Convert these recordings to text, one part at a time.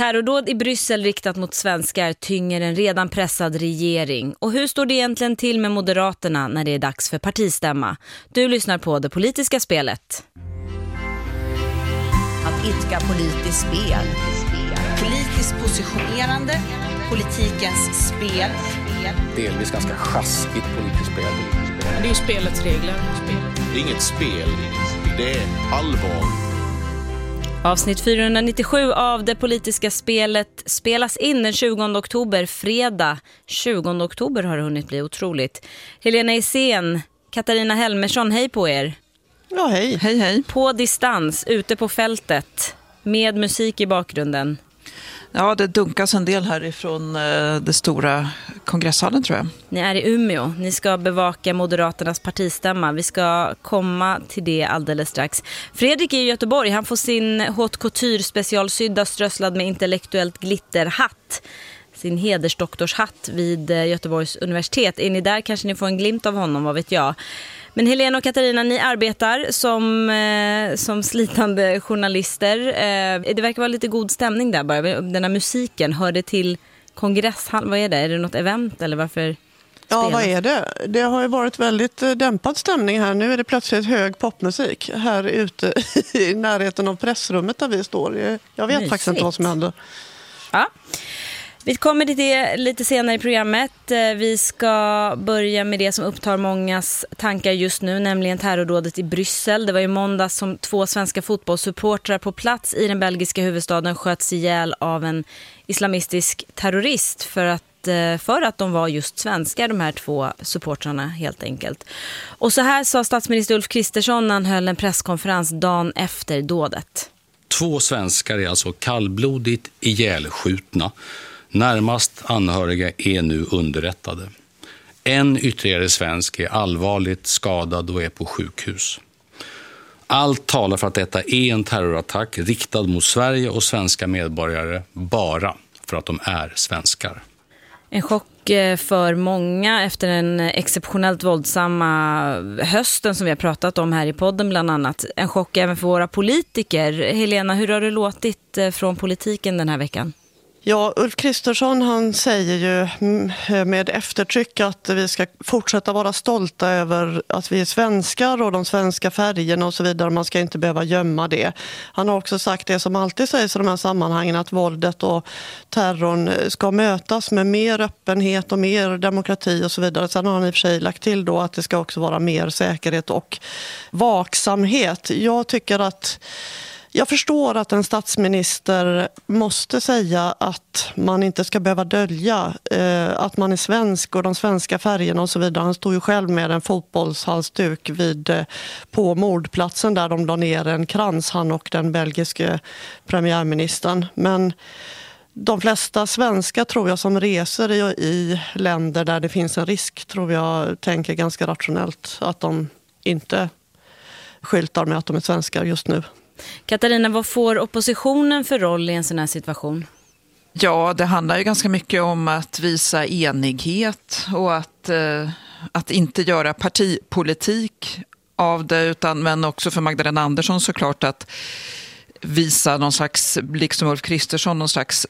Terrordåd i Bryssel riktat mot svenskar tynger en redan pressad regering. Och hur står det egentligen till med Moderaterna när det är dags för partistämma? Du lyssnar på Det politiska spelet. Att idka politiskt spel. Politiskt positionerande. Politikens spel. Delvis ganska sjaskigt politiskt spel. Det är ju spelets regler. Det är inget spel. Det är allvar. Avsnitt 497 av Det politiska spelet spelas in den 20 oktober, fredag. 20 oktober har det hunnit bli otroligt. Helena Isén, Katarina Helmersson, hej på er. Ja, hej. Hej, hej. På distans, ute på fältet, med musik i bakgrunden. Ja, det dunkas en del härifrån det stora kongresshallen, tror jag. Ni är i Umeå. Ni ska bevaka Moderaternas partistämma. Vi ska komma till det alldeles strax. Fredrik är i Göteborg. Han får sin haute couture specialsydda strösslad med intellektuellt glitterhatt. Sin hedersdoktorshatt vid Göteborgs universitet. Är ni där kanske ni får en glimt av honom, vad vet jag. Men Helena och Katarina, ni arbetar som slitande journalister. Det verkar vara lite god stämning där bara. Den här musiken, hör det till kongresshallen? Vad är det? Är det något event eller varför? Ja, vad är det? Det har ju varit väldigt dämpad stämning här. Nu är det plötsligt hög popmusik här ute i närheten av pressrummet där vi står. Jag vet faktiskt inte vad som händer. Ja. Vi kommer till det lite senare i programmet. Vi ska börja med det som upptar mångas tankar just nu, nämligen terrordådet i Bryssel. Det var i måndag som 2 svenska fotbollssupportrar på plats i den belgiska huvudstaden sköts ihjäl av en islamistisk terrorist för att de var just svenskar, de här 2 supportrarna helt enkelt. Och så här sa statsminister Ulf Kristersson när han höll en presskonferens dagen efter dådet. 2 svenskar är alltså kallblodigt ihjälskjutna. Närmast anhöriga är nu underrättade. En ytterligare svensk är allvarligt skadad och är på sjukhus. Allt talar för att detta är en terrorattack riktad mot Sverige och svenska medborgare bara för att de är svenskar. En chock för många efter den exceptionellt våldsamma hösten som vi har pratat om här i podden bland annat. En chock även för våra politiker. Helena, hur har det låtit från politiken den här veckan? Ja, Ulf Kristersson han säger ju med eftertryck att vi ska fortsätta vara stolta över att vi är svenskar och de svenska färgerna och så vidare. Man ska inte behöva gömma det. Han har också sagt det som alltid sägs i de här sammanhangen, att våldet och terrorn ska mötas med mer öppenhet och mer demokrati och så vidare. Sen har han i och för sig lagt till då att det ska också vara mer säkerhet och vaksamhet. Jag förstår att en statsminister måste säga att man inte ska behöva dölja att man är svensk och de svenska färgerna och så vidare. Han stod ju själv med en fotbollshalsduk på mordplatsen där de la ner en krans, han och den belgiske premiärministern. Men de flesta svenskar tror jag som reser i länder där det finns en risk tror jag tänker ganska rationellt att de inte skyltar med att de är svenskar just nu. Katarina, vad får oppositionen för roll i en sån här situation? Ja, det handlar ju ganska mycket om att visa enighet och att inte göra partipolitik av det, men också för Magdalena Andersson såklart att visa någon slags, liksom Ulf Kristersson, någon slags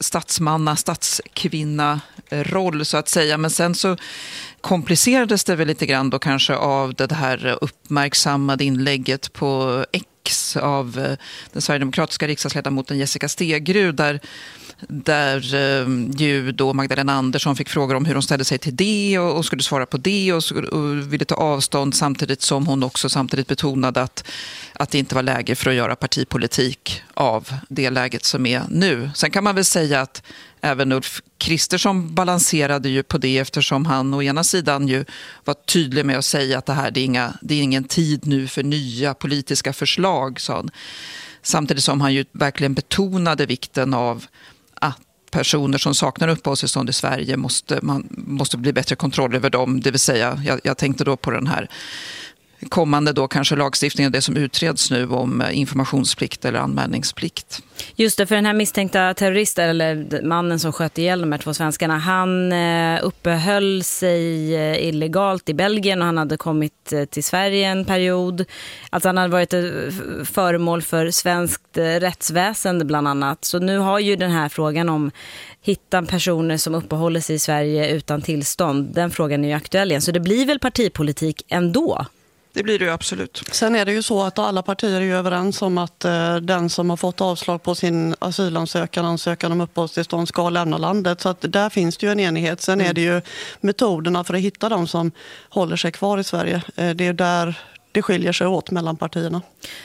statskvinna-roll så att säga. Men sen så komplicerades det väl lite grann då kanske av det här uppmärksammade inlägget på X av den sverigedemokratiska riksdagsledamoten Jessica Stegrud där ju då Magdalena Andersson fick frågor om hur hon ställde sig till det och skulle svara på det och ville ta avstånd samtidigt som hon också samtidigt betonade att det inte var läge för att göra partipolitik av det läget som är nu. Sen kan man väl säga att även Ulf Kristersson balanserade ju på det eftersom han å ena sidan ju var tydlig med att säga att det är ingen tid nu för nya politiska förslag, sa han. Samtidigt som han ju verkligen betonade vikten av att personer som saknar uppehållstillstånd i Sverige måste bli bättre kontroll över dem. Det vill säga, jag tänkte då på den här kommande då kanske lagstiftningen, det som utreds nu om informationsplikt eller anmälningsplikt. Just det, för den här misstänkta terroristen, eller mannen som sköt ihjäl de här 2 svenskarna, han uppehöll sig illegalt i Belgien och han hade kommit till Sverige en period. Alltså han hade varit föremål för svenskt rättsväsende bland annat. Så nu har ju den här frågan om hitta personer som uppehåller sig i Sverige utan tillstånd, den frågan är ju aktuell igen. Så det blir väl partipolitik ändå? Det blir det ju absolut. Sen är det ju så att alla partier är ju överens om att den som har fått avslag på sin ansökan om uppehållstillstånd ska lämna landet. Så att där finns det ju en enighet. Sen är det ju metoderna för att hitta de som håller sig kvar i Sverige. Det är där det skiljer sig åt mellan partierna.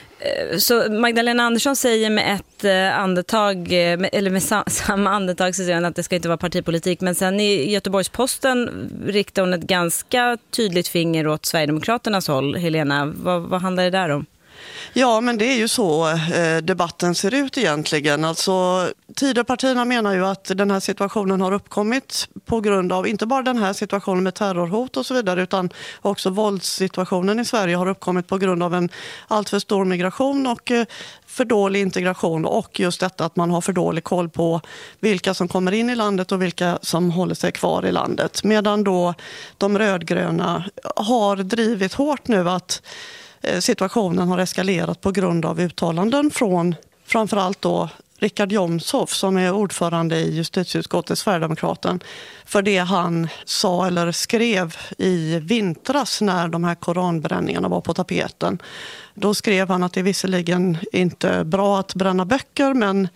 Så Magdalena Andersson säger med ett andetag, eller med samma andetag, så säger hon att det ska inte vara partipolitik. Men sen i Göteborgs-Posten riktar hon ett ganska tydligt finger åt Sverigedemokraternas håll. Helena, vad handlar det där om? Ja, men det är ju så debatten ser ut egentligen. Alltså, Tidöpartierna menar ju att den här situationen har uppkommit på grund av inte bara den här situationen med terrorhot och så vidare, utan också våldssituationen i Sverige har uppkommit på grund av en alltför stor migration och för dålig integration, och just detta att man har för dålig koll på vilka som kommer in i landet och vilka som håller sig kvar i landet. Medan då de rödgröna har drivit hårt nu att situationen har eskalerat på grund av uttalanden från framförallt då Richard Jomshof, som är ordförande i justitieutskottet, Sverigedemokraten, för det han sa eller skrev i vintras när de här koranbränningarna var på tapeten. Då skrev han att det visserligen inte är bra att bränna böcker, men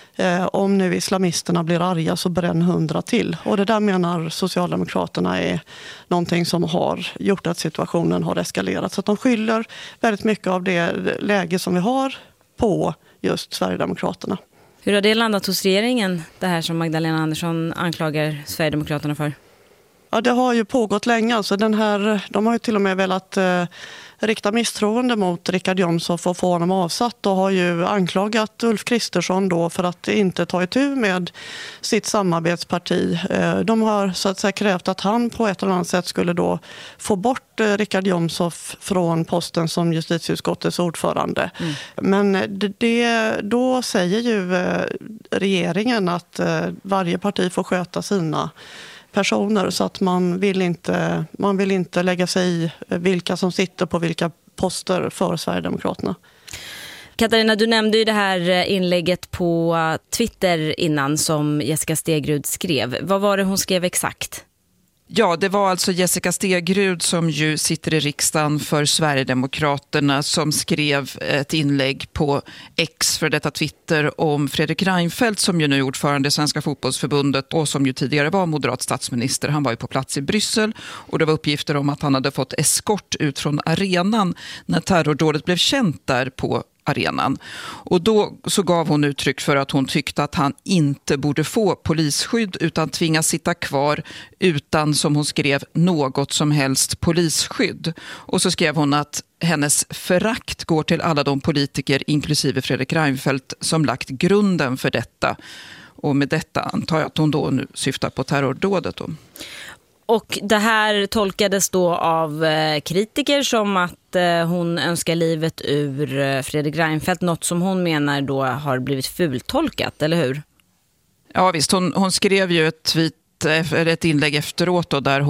om nu islamisterna blir arga så bränn 100 till. Och det där menar Socialdemokraterna är någonting som har gjort att situationen har eskalerat. Så att de skyller väldigt mycket av det läge som vi har på just Sverigedemokraterna. Hur har det landat hos regeringen, det här som Magdalena Andersson anklagar Sverigedemokraterna för? Ja, det har ju pågått länge. Alltså de har ju till och med velat rikta misstroende mot Richard Jomshof och få honom avsatt, och har ju anklagat Ulf Kristersson då för att inte ta itu med sitt samarbetsparti. De har så att säga krävt att han på ett eller annat sätt skulle då få bort Richard Jomshof från posten som justitieutskottets ordförande. Men då säger ju regeringen att varje parti får sköta sina personer, så att man vill inte lägga sig i vilka som sitter på vilka poster för Sverigedemokraterna. Katarina, du nämnde ju det här inlägget på Twitter innan som Jessica Stegrud skrev. Vad var det hon skrev exakt? Ja, det var alltså Jessica Stegrud som ju sitter i riksdagen för Sverigedemokraterna som skrev ett inlägg på X, för detta Twitter, om Fredrik Reinfeldt som ju nu är ordförande i Svenska fotbollsförbundet och som ju tidigare var moderat statsminister. Han var ju på plats i Bryssel och det var uppgifter om att han hade fått eskort ut från arenan när terrordådet blev känt där på arenan. Och då så gav hon uttryck för att hon tyckte att han inte borde få polisskydd utan tvingas sitta kvar utan, som hon skrev, något som helst polisskydd. Och så skrev hon att hennes förakt går till alla de politiker, inklusive Fredrik Reinfeldt, som lagt grunden för detta. Och med detta antar jag att hon då nu syftar på terrordådet då. Och det här tolkades då av kritiker som att hon önskar livet ur Fredrik Reinfeldt, något som hon menar då har blivit fultolkat, eller hur? Ja visst, hon skrev ju ett inlägg efteråt då, där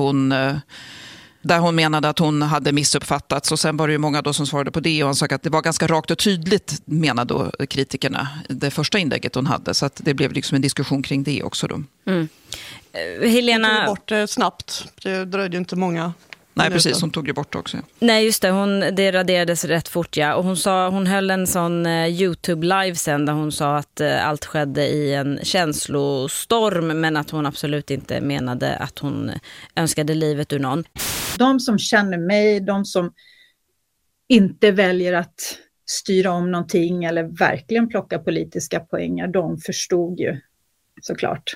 hon menade att hon hade missuppfattats, och sen var det ju många då som svarade på det, och hon sa att det var ganska rakt och tydligt, menade då kritikerna, det första inlägget hon hade, så att det blev liksom en diskussion kring det också då. Helena... Hon tog bort det snabbt, det dröjde ju inte många. Nej, precis, hon tog det bort också. Nej, just det, det raderades rätt fort, ja. Och hon höll en sån YouTube-live sen där hon sa att allt skedde i en känslostorm, men att hon absolut inte menade att hon önskade livet ur någon. De som känner mig, de som inte väljer att styra om någonting eller verkligen plocka politiska poänger, de förstod ju såklart.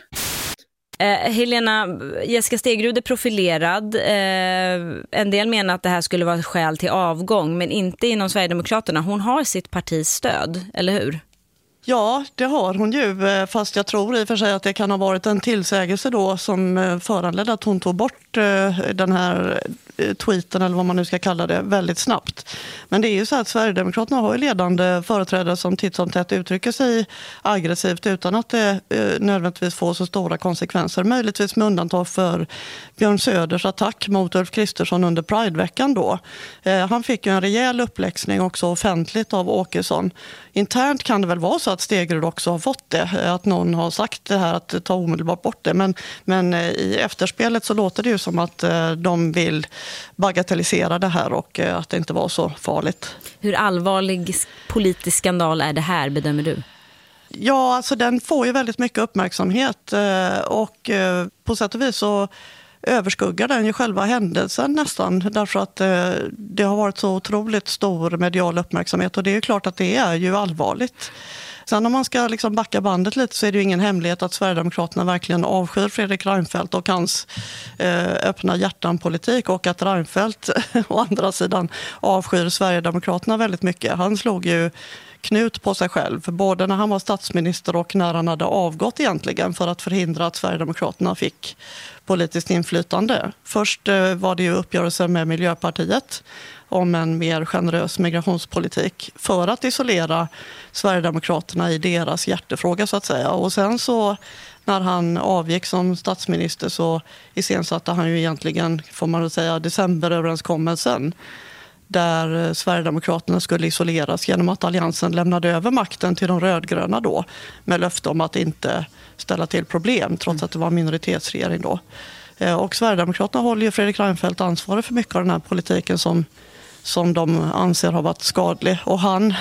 Helena, Jessica Stegrud är profilerad. En del menar att det här skulle vara ett skäl till avgång, men inte inom Sverigedemokraterna. Hon har sitt partis stöd, eller hur? Ja, det har hon ju, fast jag tror i och för sig att det kan ha varit en tillsägelse då som föranledde att hon tog bort den här tweeten eller vad man nu ska kalla det väldigt snabbt. Men det är ju så att Sverigedemokraterna har ju ledande företrädare som titt som tätt uttrycker sig aggressivt utan att det nödvändigtvis får så stora konsekvenser. Möjligtvis med undantag för Björn Söders attack mot Ulf Kristersson under Prideveckan då. Han fick ju en rejäl uppläxning också offentligt av Åkesson. Internt kan det väl vara så att Stegrud också har fått det, att någon har sagt det här att ta omedelbart bort det. Men i efterspelet så låter det ju som att de vill bagatellisera det här och att det inte var så farligt. Hur allvarlig politisk skandal är det här, bedömer du? Ja, alltså den får ju väldigt mycket uppmärksamhet och på sätt och vis så överskuggar den ju själva händelsen nästan, därför att det har varit så otroligt stor medial uppmärksamhet och det är ju klart att det är ju allvarligt. Sen om man ska liksom backa bandet lite så är det ju ingen hemlighet att Sverigedemokraterna verkligen avskyr Fredrik Reinfeldt och hans öppna hjärtan-politik och att Reinfeldt å andra sidan avskyr Sverigedemokraterna väldigt mycket. Han slog ju knut på sig själv, både när han var statsminister och när han hade avgått egentligen för att förhindra att Sverigedemokraterna fick politiskt inflytande. Först var det ju uppgörelser med Miljöpartiet om en mer generös migrationspolitik för att isolera Sverigedemokraterna i deras hjärtefråga så att säga. Och sen så när han avgick som statsminister så iscensatte han ju egentligen, får man väl säga, decemberöverenskommelsen där Sverigedemokraterna skulle isoleras genom att alliansen lämnade över makten till de rödgröna då med löfte om att inte ställa till problem trots att det var minoritetsregering då. Och Sverigedemokraterna håller ju Fredrik Reinfeldt ansvarig för mycket av den här politiken som de anser har varit skadlig. Och han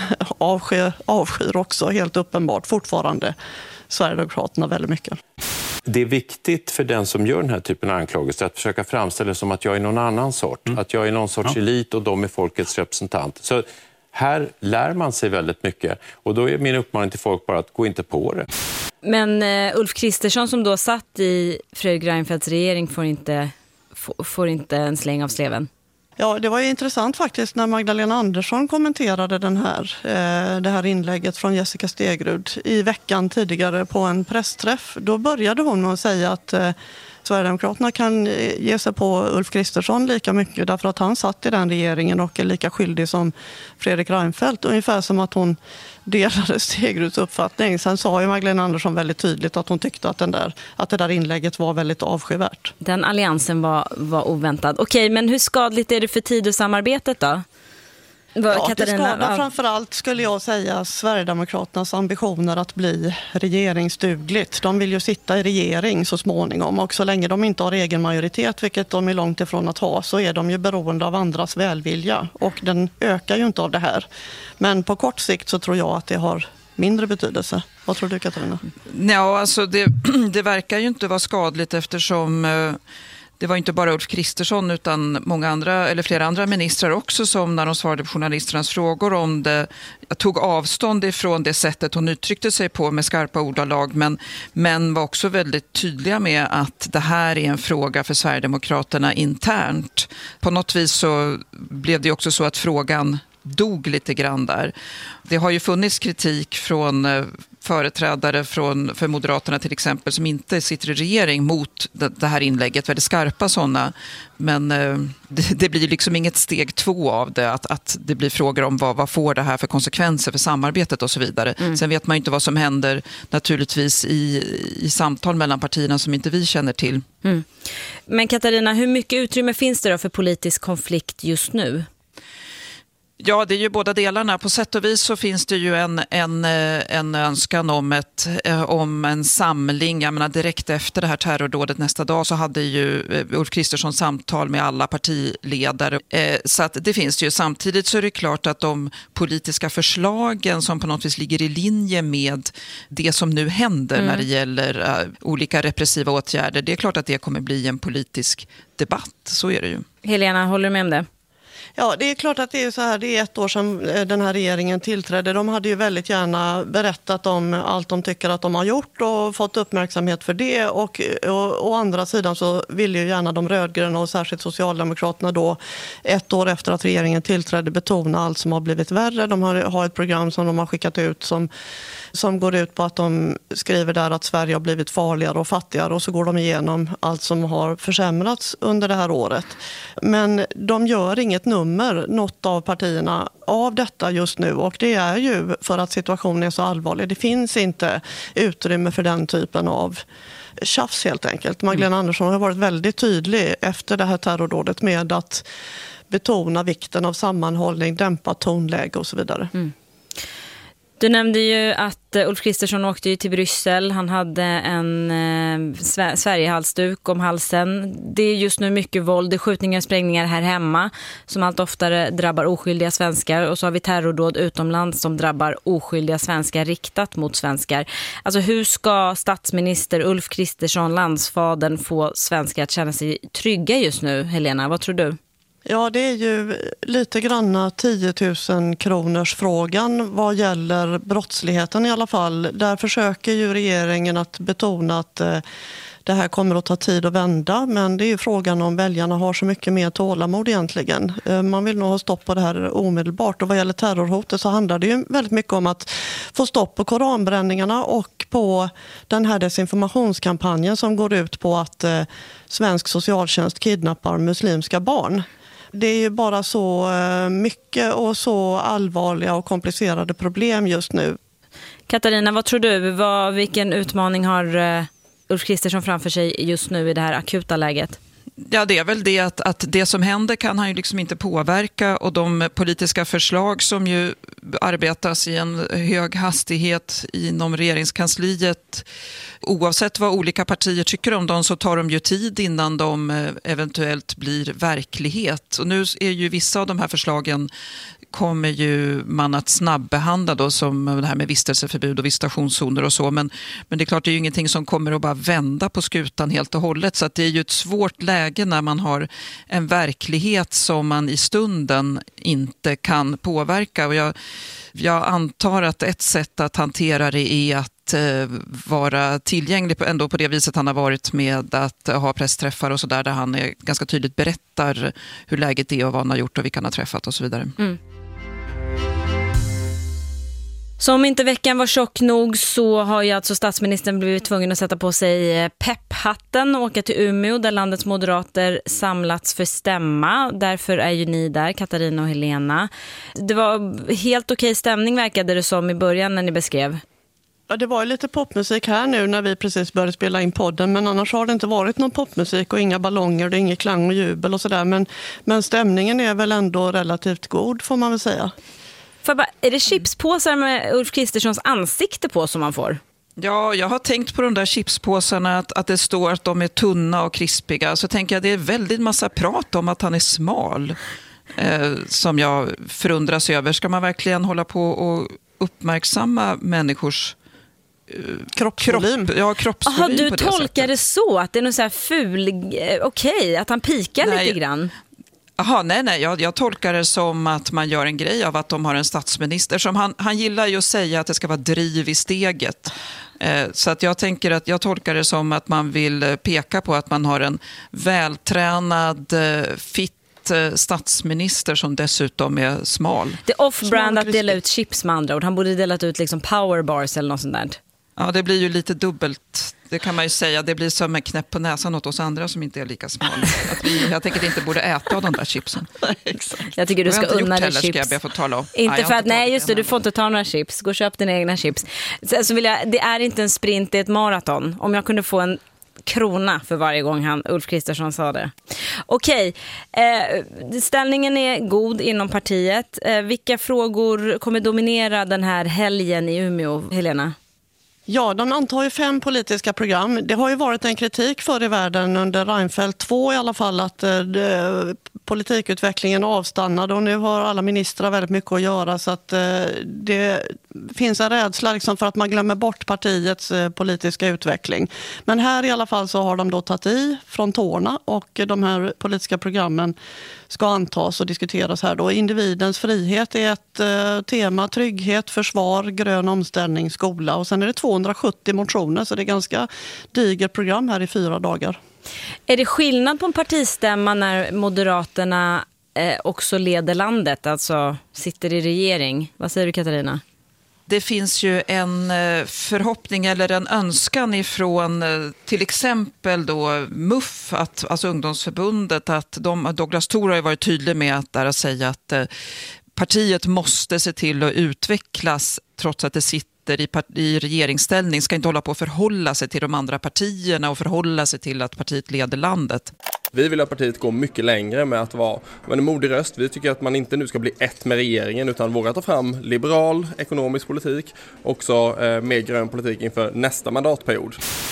avskyr också helt uppenbart fortfarande Sverigedemokraterna väldigt mycket. Det är viktigt för den som gör den här typen av anklagelser att försöka framställa det som att jag är någon annan sort. Att jag är någon sorts elit och de är folkets representant. Så här lär man sig väldigt mycket. Och då är min uppmaning till folk bara att gå inte på det. Men Ulf Kristersson som då satt i Fredrik Reinfeldts regering får inte en släng av sleven. Ja, det var ju intressant faktiskt när Magdalena Andersson kommenterade det här inlägget från Jessica Stegrud i veckan tidigare på en pressträff. Då började hon med att säga att Sverigedemokraterna kan ge sig på Ulf Kristersson lika mycket därför att han satt i den regeringen och är lika skyldig som Fredrik Reinfeldt. Ungefär som att hon delade Stegruds uppfattning. Sen sa ju Magdalena Andersson väldigt tydligt att hon tyckte att det där inlägget var väldigt avskyvärt. Den alliansen var oväntad. Okej, men hur skadligt är det för Tidösamarbetet då? Ja, det skadar framförallt skulle jag säga Sverigedemokraternas ambitioner att bli regeringsdugligt. De vill ju sitta i regering så småningom och så länge de inte har egen majoritet, vilket de är långt ifrån att ha, så är de ju beroende av andras välvilja och den ökar ju inte av det här. Men på kort sikt så tror jag att det har mindre betydelse. Vad tror du, Katarina? Ja, alltså det verkar ju inte vara skadligt eftersom det var inte bara Ulf Kristersson utan flera andra ministrar också som när de svarade på journalisternas frågor om det tog avstånd ifrån det sättet hon uttryckte sig på med skarpa ordalag men var också väldigt tydliga med att det här är en fråga för Sverigedemokraterna internt. På något vis så blev det också så att frågan dog lite grann där. Det har ju funnits kritik från företrädare för Moderaterna till exempel som inte sitter i regering mot det här inlägget, väldigt skarpa sådana. Men det blir liksom inget steg 2 av det, att det blir frågor om vad får det här för konsekvenser för samarbetet och så vidare. Sen vet man ju inte vad som händer naturligtvis i samtal mellan partierna som inte vi känner till. Men Katarina, hur mycket utrymme finns det då för politisk konflikt just nu? Ja, det är ju båda delarna. På sätt och vis så finns det ju en önskan om en samling. Jag menar, direkt efter det här terrordådet nästa dag så hade ju Ulf Kristersson samtal med alla partiledare. Så att det finns ju. Samtidigt så är det klart att de politiska förslagen som på något vis ligger i linje med det som nu händer när det gäller olika repressiva åtgärder. Det är klart att det kommer bli en politisk debatt. Så är det ju. Helena, håller du med om det? Ja, det är klart att det är så här. Det är 1 år sedan den här regeringen tillträdde. De hade ju väldigt gärna berättat om allt de tycker att de har gjort och fått uppmärksamhet för det. Och å andra sidan så vill ju gärna de rödgröna och särskilt Socialdemokraterna då 1 år efter att regeringen tillträdde betona allt som har blivit värre. De har ett program som de har skickat ut som går ut på att de skriver där att Sverige har blivit farligare och fattigare, och så går de igenom allt som har försämrats under det här året. Men de gör inget nummer, något av partierna, av detta just nu, och det är ju för att situationen är så allvarlig. Det finns inte utrymme för den typen av tjafs helt enkelt. Magdalena Andersson har varit väldigt tydlig efter det här terrordådet med att betona vikten av sammanhållning, dämpa tonläge och så vidare. Du nämnde ju att Ulf Kristersson åkte ju till Bryssel. Han hade en Sverigehalsduk om halsen. Det är just nu mycket våld, det är skjutningar och sprängningar här hemma som allt oftare drabbar oskyldiga svenskar. Och så har vi terrordåd utomlands som drabbar oskyldiga svenskar riktat mot svenskar. Alltså hur ska statsminister Ulf Kristersson, landsfadern, få svenskar att känna sig trygga just nu? Helena, vad tror du? Ja, det är ju lite granna 10 000 kronors frågan vad gäller brottsligheten i alla fall. Där försöker ju regeringen att betona att det här kommer att ta tid att vända, men det är ju frågan om väljarna har så mycket mer tålamod egentligen. Man vill nog ha stopp på det här omedelbart, och vad gäller terrorhotet så handlar det ju väldigt mycket om att få stopp på koranbränningarna och på den här desinformationskampanjen som går ut på att svensk socialtjänst kidnappar muslimska barn. Det är ju bara så mycket och så allvarliga och komplicerade problem just nu. Katarina, vad tror du? Vilken utmaning har Ulf Kristersson framför sig just nu i det här akuta läget? Ja, det är väl det att det som händer kan han ju liksom inte påverka, och de politiska förslag som ju arbetas i en hög hastighet inom regeringskansliet, oavsett vad olika partier tycker om dem, så tar de ju tid innan de eventuellt blir verklighet. Och nu är ju vissa av de här förslagen kommer ju man att snabbbehandla då, som det här med vistelseförbud och visitationszoner och så, men det är klart, det är ju ingenting som kommer att bara vända på skutan helt och hållet, så att det är ju ett svårt läge när man har en verklighet som man i stunden inte kan påverka. Och jag antar att ett sätt att hantera det är att vara tillgänglig ändå på det viset han har varit, med att ha pressträffar och så där han är ganska tydligt berättar hur läget är och vad han har gjort och vilka han har träffat och så vidare. Så om inte veckan var tjock nog så har ju alltså statsministern blivit tvungen att sätta på sig pepphatten och åka till Umeå där landets moderater samlats för stämma. Därför är ju ni där, Katarina och Helena. Det var helt okej stämning verkade det som i början när ni beskrev. Ja, det var ju lite popmusik här nu när vi precis började spela in podden, men annars har det inte varit någon popmusik och inga ballonger, det är inget klang och jubel och sådär. Men stämningen är väl ändå relativt god, får man väl säga. Är det chipspåsar med Ulf Kristerssons ansikte på som man får? Ja, jag har tänkt på de där chipspåsarna att det står att de är tunna och krispiga. Så tänker jag det är väldigt massa prat om att han är smal som jag förundras över. Ska man verkligen hålla på och uppmärksamma människors kroppsvolym? Ja, kroppsvolym. Aha, du på det tolkar sättet. det så att det är någon så här ful, okej, att han pikar lite grann? Jaha, nej. Jag tolkar det som att man gör en grej av att de har en statsminister som han gillar ju att säga att det ska vara driv i steget. Så att jag tänker att jag tolkar det som att man vill peka på att man har en vältränad, fit statsminister som dessutom är smal. Det är off-brand att dela ut chips med andra ord. Han borde delat ut liksom powerbars eller något sånt där. Ja, det blir ju lite dubbelt. Det kan man ju säga. Det blir som en knäpp på näsan åt oss andra som inte är lika smala. Jag tänker att inte borde äta av de där chipsen. Jag tycker du ska unna dig chips. Ska jag be få tala om. Inte för att, nej just det, du får inte ta några chips. Gå och köp dina egna chips. Så vill jag, det är inte en sprint, det är ett maraton. Om jag kunde få en krona för varje gång Ulf Kristersson sa det. Okej, ställningen är god inom partiet. Vilka frågor kommer dominera den här helgen i Umeå, Helena? Ja, de antar ju 5 politiska program. Det har ju varit en kritik förr i världen under Reinfeldt 2 i alla fall att politikutvecklingen avstannade och nu har alla ministrar väldigt mycket att göra så att finns en rädsla liksom för att man glömmer bort partiets politiska utveckling. Men här i alla fall så har de då tagit i från tårna och de här politiska programmen ska antas och diskuteras här då. Individens frihet är ett tema, trygghet, försvar, grön omställning, skola och sen är det 270 motioner så det är ganska digert program här i 4 dagar. Är det skillnad på en partistämma när Moderaterna också leder landet, alltså sitter i regering? Vad säger du, Katarina? Det finns ju en förhoppning eller en önskan ifrån till exempel då MUF, alltså ungdomsförbundet, att Douglas Thor har varit tydlig med att där säga att partiet måste se till att utvecklas trots att det sitter i regeringsställning, ska inte hålla på att förhålla sig till de andra partierna och förhålla sig till att partiet leder landet. Vi vill att partiet går mycket längre med att vara en modig röst. Vi tycker att man inte nu ska bli ett med regeringen utan våga ta fram liberal ekonomisk politik, också mer grön politik inför nästa mandatperiod.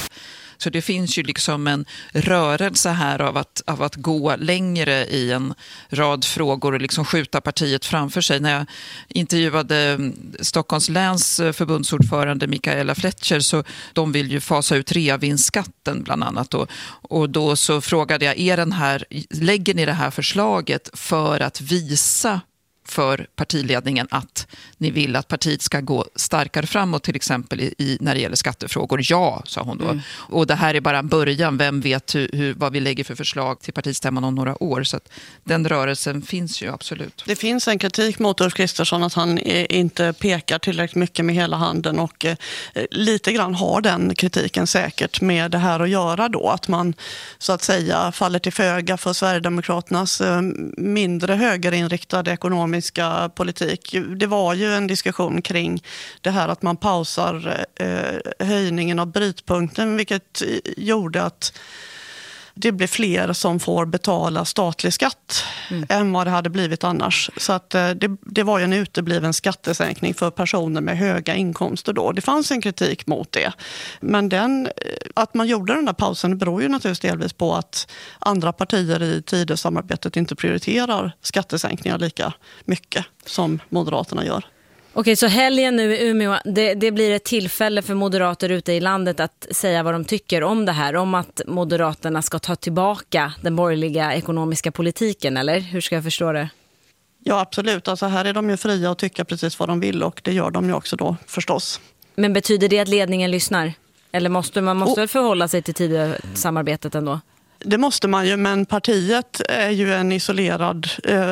Så det finns ju liksom en rörelse här av att gå längre i en rad frågor och liksom skjuta partiet framför sig. När jag intervjuade Stockholms läns förbundsordförande Mikaela Fletcher så de vill ju fasa ut reavinstskatten bland annat. Och då så frågade jag, lägger ni det här förslaget för att visa för partiledningen att ni vill att partiet ska gå starkare framåt till exempel när det gäller skattefrågor? Ja, sa hon då. Och det här är bara en början. Vem vet vad vi lägger för förslag till partistämman om några år? Så att den rörelsen finns ju absolut. Det finns en kritik mot Ulf Kristersson att han inte pekar tillräckligt mycket med hela handen och lite grann har den kritiken säkert med det här att göra då. Att man så att säga faller till föga för Sverigedemokraternas mindre högerinriktade ekonomiska politik. Det var ju en diskussion kring det här att man pausar höjningen av brytpunkten, vilket gjorde att det blir fler som får betala statlig skatt än vad det hade blivit annars. Så att det var ju en utebliven skattesänkning för personer med höga inkomster då. Det fanns en kritik mot det. Men att man gjorde den där pausen beror ju naturligtvis delvis på att andra partier i Tidösamarbetet inte prioriterar skattesänkningar lika mycket som Moderaterna gör. Okej, så helgen nu i Umeå, det blir ett tillfälle för moderater ute i landet att säga vad de tycker om det här. Om att Moderaterna ska ta tillbaka den borgerliga ekonomiska politiken, eller? Hur ska jag förstå det? Ja, absolut. Alltså här är de ju fria att tycka precis vad de vill och det gör de ju också då förstås. Men betyder det att ledningen lyssnar? Eller måste man väl förhålla sig till Tidösamarbetet ändå? Det måste man ju, men partiet är ju en isolerad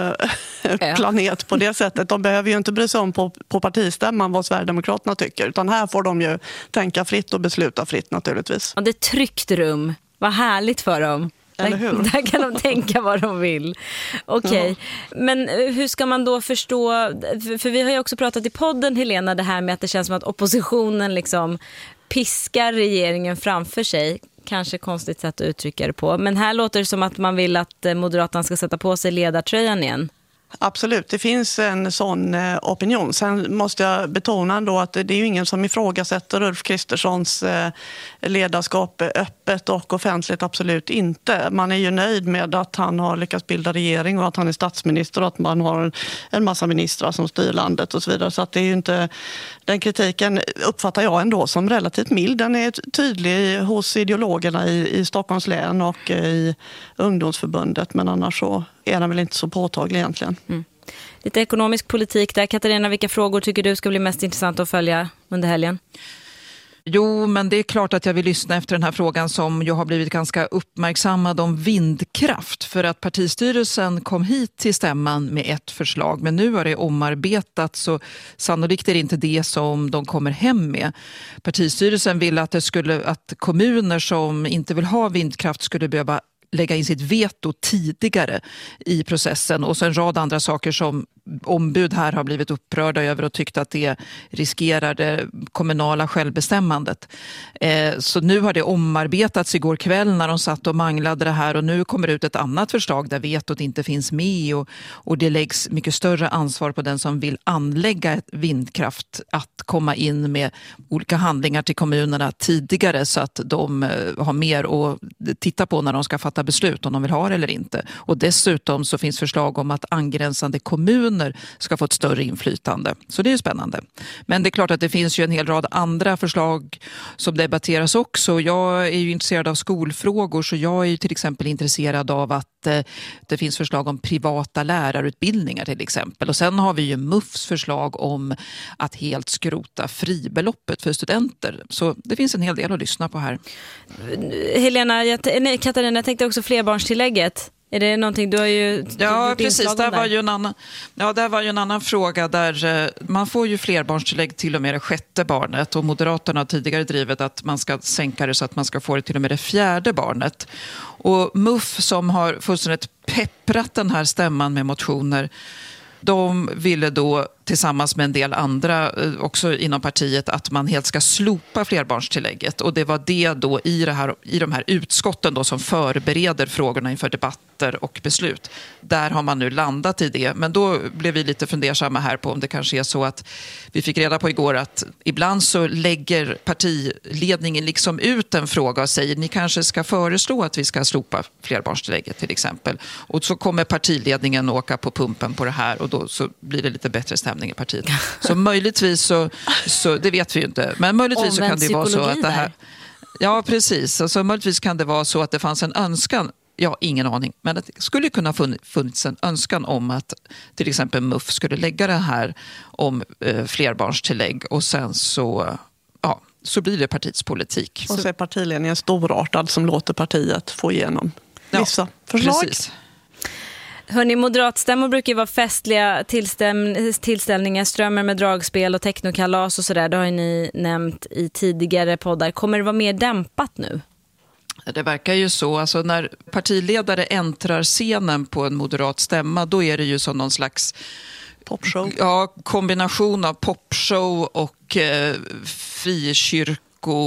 planet på det sättet. De behöver ju inte bry sig om på partistämman vad Sverigedemokraterna tycker, utan här får de ju tänka fritt och besluta fritt naturligtvis. Och det är tryggt rum. Vad härligt för dem. Eller hur? Där kan de tänka vad de vill. Okej. Men hur ska man då förstå, för vi har ju också pratat i podden, Helena, det här med att det känns som att oppositionen liksom piskar regeringen framför sig. Kanske konstigt sätt att uttrycka det på. Men här låter det som att man vill att Moderaterna ska sätta på sig ledartröjan igen. Absolut, det finns en sån opinion. Sen måste jag betona ändå att det är ju ingen som ifrågasätter Ulf Kristerssons ledarskap öppet och offentligt, absolut inte. Man är ju nöjd med att han har lyckats bilda regering och att han är statsminister och att man har en massa ministrar som styr landet och så vidare. Så att det är ju inte, den kritiken uppfattar jag ändå som relativt mild. Den är tydlig hos ideologerna i Stockholms län och i ungdomsförbundet, men annars så är den väl inte så påtaglig egentligen. Lite ekonomisk politik där. Katarina, vilka frågor tycker du ska bli mest intressant att följa under helgen? Jo, men det är klart att jag vill lyssna efter den här frågan som ju har blivit ganska uppmärksammad om vindkraft. För att partistyrelsen kom hit till stämman med ett förslag, men nu har det omarbetat, så sannolikt är det inte det som de kommer hem med. Partistyrelsen vill att kommuner som inte vill ha vindkraft skulle behöva lägga in sitt veto tidigare i processen, och så en rad andra saker som ombud här har blivit upprörda över och tyckt att det riskerar det kommunala självbestämmandet. Så nu har det omarbetats igår kväll när de satt och manglade det här, och nu kommer det ut ett annat förslag där vetot inte finns med, och det läggs mycket större ansvar på den som vill anlägga ett vindkraft att komma in med olika handlingar till kommunerna tidigare så att de har mer att titta på när de ska fatta fatta beslut om de vill ha det eller inte. Och dessutom så finns förslag om att angränsande kommuner ska få ett större inflytande. Så det är ju spännande. Men det är klart att det finns ju en hel rad andra förslag som debatteras också. Jag är ju intresserad av skolfrågor, så jag är ju till exempel intresserad av att det finns förslag om privata lärarutbildningar till exempel. Och sen har vi ju MUFs förslag om att helt skrota fribeloppet för studenter. Så det finns en hel del att lyssna på här. Katarina, jag tänkte också flerbarnstillägget. Är det någonting du har ju... Ja, precis. Där var ju en annan fråga där man får ju flerbarnstillägg till och med det 6:e barnet, och Moderaterna har tidigare drivit att man ska sänka det så att man ska få det till och med det 4:e barnet. Och MUF, som har fullständigt pepprat den här stämman med motioner, de ville då tillsammans med en del andra också inom partiet att man helt ska slopa flerbarnstillägget. Och det var det då i de här utskotten då som förbereder frågorna inför debatter och beslut. Där har man nu landat i det. Men då blev vi lite fundersamma här på om det kanske är så att vi fick reda på igår att ibland så lägger partiledningen liksom ut en fråga och säger ni kanske ska föreslå att vi ska slopa flerbarnstillägget till exempel. Och så kommer partiledningen åka på pumpen på det här, och då så blir det lite bättre stämning i partiet. Så möjligtvis så det vet vi ju inte. Men möjligtvis så kan det vara så att det här... Ja, precis. Så möjligtvis kan det vara så att det fanns en önskan. Ja, ingen aning. Men det skulle kunna funnits en önskan om att till exempel MUF skulle lägga det här om flerbarnstillägg, och sen så blir det partiets politik. Och så är partiledningen storartad som låter partiet få igenom vissa förslag. Precis. Hörrni, moderatstämmor brukar ju vara festliga tillställningar, strömmar med dragspel och technokalas och sådär. Det har ju ni nämnt i tidigare poddar. Kommer det vara mer dämpat nu? Det verkar ju så. Alltså när partiledare äntrar scenen på en moderat stämma, då är det ju som någon slags popshow. Ja, kombination av popshow och frikyrkomöte.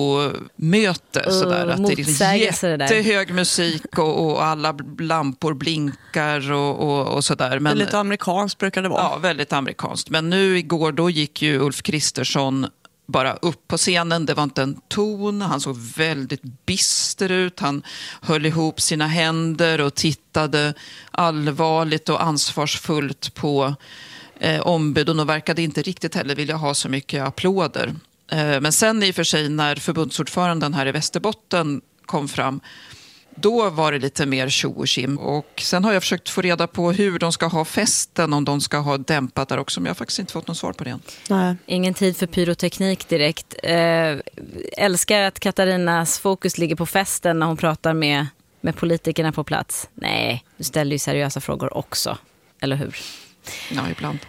Sådär, att det är jättehög musik och alla lampor blinkar och sådär. Men, lite amerikanskt brukar det vara. Ja, väldigt amerikanskt. Men nu igår då gick ju Ulf Kristersson bara upp på scenen. Det var inte en ton. Han såg väldigt bister ut. Han höll ihop sina händer och tittade allvarligt och ansvarsfullt på ombuden och verkade inte riktigt heller vilja ha så mycket applåder. Men sen i och för sig när förbundsordföranden här i Västerbotten kom fram, då var det lite mer tjo och kim. Och sen har jag försökt få reda på hur de ska ha festen, om de ska ha dämpat där också. Men jag har faktiskt inte fått något svar på det än. Nej. Ingen tid för pyroteknik direkt. Älskar att Katarinas fokus ligger på festen när hon pratar med politikerna på plats. Nej, du ställer ju seriösa frågor också. Eller hur? Ja, ibland.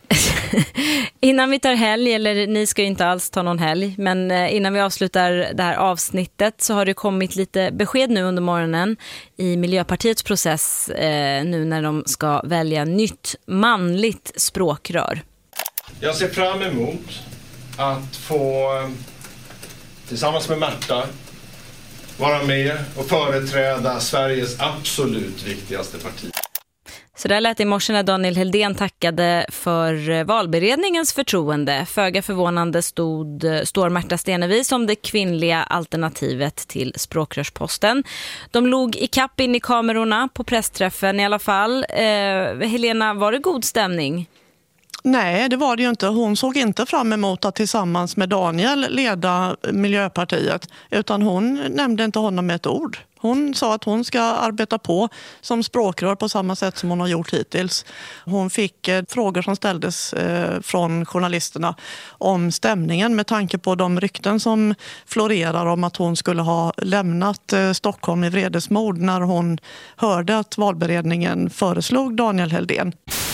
Innan vi tar helg, eller ni ska ju inte alls ta någon helg, men innan vi avslutar det här avsnittet så har det kommit lite besked nu under morgonen i Miljöpartiets process nu när de ska välja nytt manligt språkrör. Jag ser fram emot att få tillsammans med Märta vara med och företräda Sveriges absolut viktigaste parti. Så där lät i morse när Daniel Heldén tackade för valberedningens förtroende. Föga förvånande står Märta Stenevi som det kvinnliga alternativet till språkrörsposten. De låg i kapp in i kamerorna på pressträffen i alla fall. Helena, var det god stämning? Nej, det var det ju inte. Hon såg inte fram emot att tillsammans med Daniel leda Miljöpartiet, utan hon nämnde inte honom med ett ord. Hon sa att hon ska arbeta på som språkrör på samma sätt som hon har gjort hittills. Hon fick frågor som ställdes från journalisterna om stämningen med tanke på de rykten som florerar om att hon skulle ha lämnat Stockholm i vredesmod när hon hörde att valberedningen föreslog Daniel Heldén.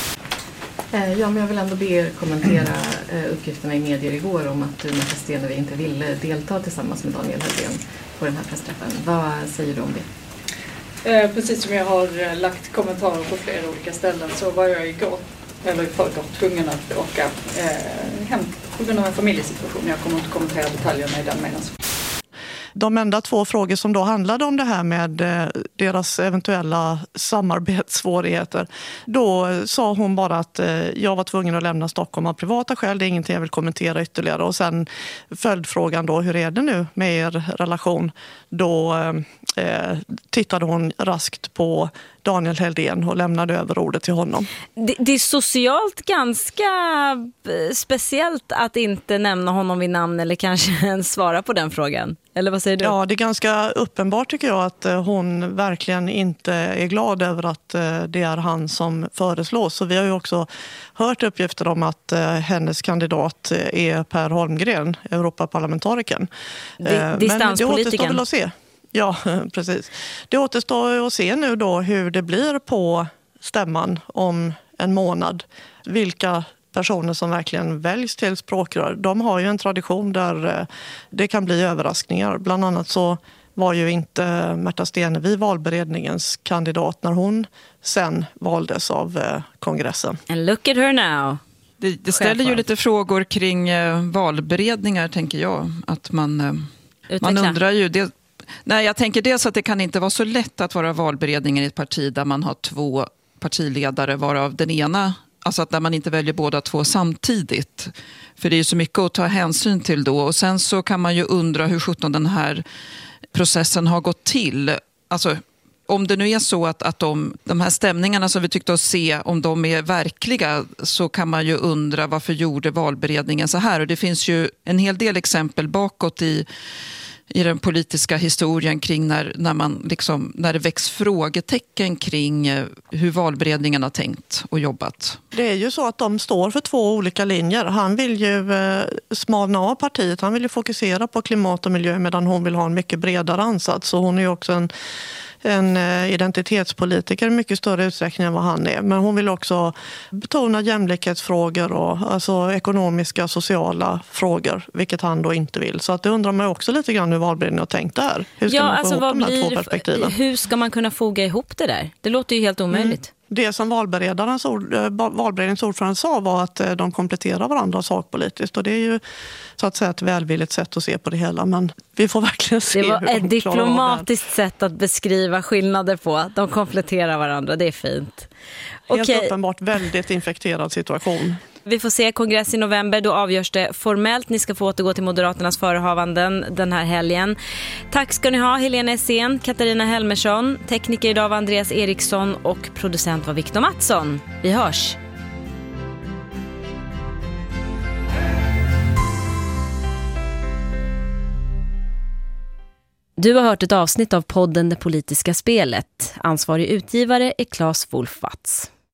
Ja, men jag vill ändå be er kommentera uppgifterna i medier igår om att Märta Stenevi inte ville delta tillsammans med Daniel Heldén på den här pressträffen. Vad säger du om det? Precis som jag har lagt kommentarer på flera olika ställen så var jag igår, eller förrgår, tvungen att åka hem på grund av en familjesituation. Jag kommer inte kommentera detaljerna i den meningen. De enda 2 frågor som då handlade om det här med deras eventuella samarbetssvårigheter, då sa hon bara att jag var tvungen att lämna Stockholm av privata skäl, det är ingenting jag vill kommentera ytterligare. Och sen följdfrågan då, hur är det nu med er relation? Då tittade hon raskt på Daniel Helldén och lämnade över ordet till honom. Det är socialt ganska speciellt att inte nämna honom vid namn eller kanske ens svara på den frågan. Eller vad säger du? Ja, det är ganska uppenbart tycker jag att hon verkligen inte är glad över att det är han som föreslås. Så vi har ju också hört uppgifter om att hennes kandidat är Per Holmgren, Europaparlamentarikern. Men det återstår väl att se. Ja, precis. Det återstår att se nu då hur det blir på stämman om en månad. Vilka personer som verkligen väljs till språkrör. De har ju en tradition där det kan bli överraskningar. Bland annat så var ju inte Märta Stenevi valberedningens kandidat när hon sen valdes av kongressen. And look at her now. Det ställer ju lite frågor kring valberedningar, tänker jag. Att man undrar ju... jag tänker dels att det kan inte vara så lätt att vara valberedningen i ett parti där man har 2 partiledare, varav den ena, alltså att där man inte väljer båda 2 samtidigt. För det är ju så mycket att ta hänsyn till då. Och sen så kan man ju undra hur 17 den här processen har gått till. Alltså om det nu är så att de här stämningarna som vi tyckte oss se, om de är verkliga, så kan man ju undra varför gjorde valberedningen så här. Och det finns ju en hel del exempel bakåt i den politiska historien kring när det väcks frågetecken kring hur valberedningen har tänkt och jobbat. Det är ju så att de står för 2 olika linjer. Han vill ju smalna av partiet. Han vill ju fokusera på klimat och miljö medan hon vill ha en mycket bredare ansats. Så hon är ju också en identitetspolitiker i mycket större utsträckning än vad han är. Men hon vill också betona jämlikhetsfrågor och alltså ekonomiska, sociala frågor, vilket han då inte vill. Så att det undrar man också lite grann hur valberedningen har tänkt där. Hur ska man få ihop de här 2 perspektiven? Hur ska man kunna foga ihop det där? Det låter ju helt omöjligt. Det som valberedningens ordförande sa var att de kompletterar varandra sakpolitiskt. Och det är ju så att säga ett välvilligt sätt att se på det hela. Men vi får verkligen se hur de klarar av det. Det var ett diplomatiskt sätt att beskriva skillnader på. De kompletterar varandra, det är fint. Helt uppenbart väldigt infekterad situation. Vi får se kongress i november, då avgörs det formellt. Ni ska få återgå till Moderaternas förehavanden den här helgen. Tack ska ni ha, Helena Essén, Katarina Helmersson, tekniker idag var Andreas Eriksson och producent var Victor Mattsson. Vi hörs! Du har hört ett avsnitt av podden Det politiska spelet. Ansvarig utgivare är Claes Wolfwatz.